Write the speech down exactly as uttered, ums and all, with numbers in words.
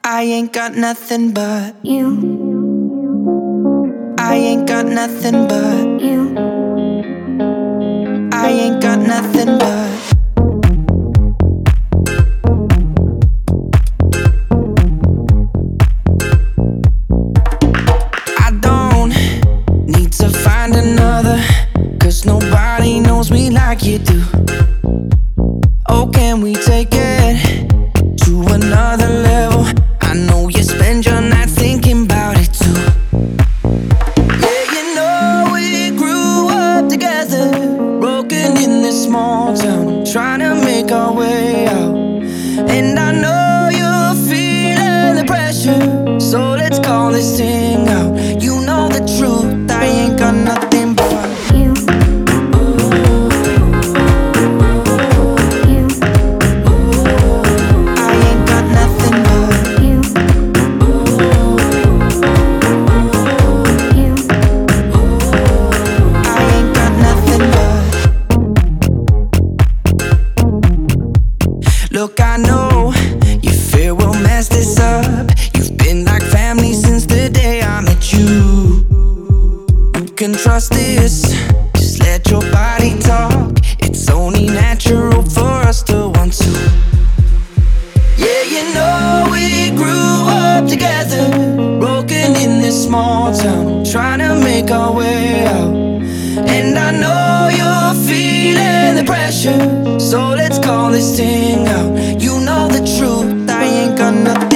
I ain't got nothing but you. I ain't got nothing but you. I ain't got nothing but I don't need to find another, 'cause nobody knows me like you do. Oh, can we take it to another level? I know you spend your night thinking about it too. Yeah, you know we grew up together, broken in this small town, trying to make our way out. And I know you're feeling the pressure, so let's call this thing out. You know the truth, I ain't got nothing but you. Look, I know you fear we'll mess this up. You've been like family since the day I met you. You can trust this, just let your body talk. It's only natural for us to want to. Yeah, you know we grew up together, broken in this small town, trying to make our way out. And I know you're feeling the pressure, so let's call this thing out. You know the truth, I ain't got nothing